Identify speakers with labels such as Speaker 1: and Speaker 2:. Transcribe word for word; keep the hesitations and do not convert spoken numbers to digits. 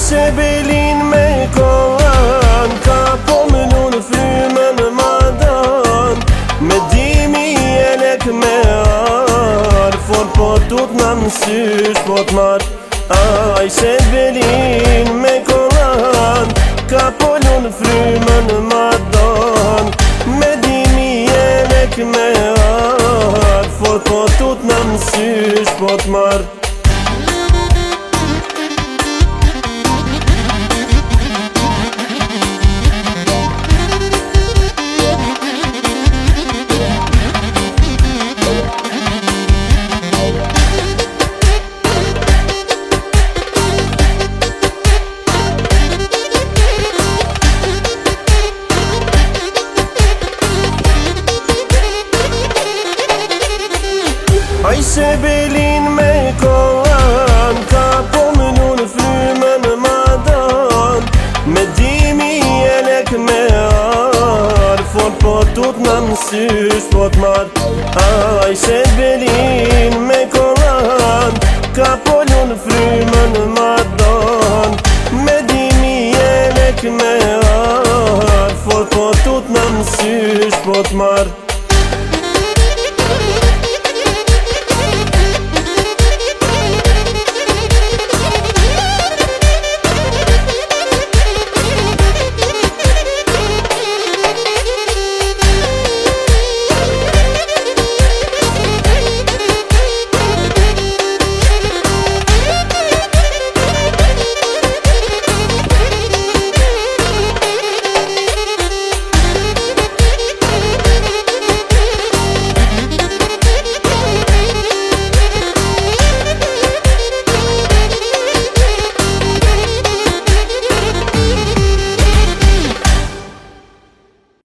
Speaker 1: se belin me kohan, ka po më lunë frymën ma dan. Me dimi e lek me ar, for po tut në mësysh po t'mar. Aj se belin me kohan, ka po lunë frymën ma dan. Me dimi e lek me ar, for po tut në mësysh po t'mar. Aj se belin me kohan, ka po më lunë frymën ma dan. Me dimi e lek me ar, for po tut në mësysh po t'mar.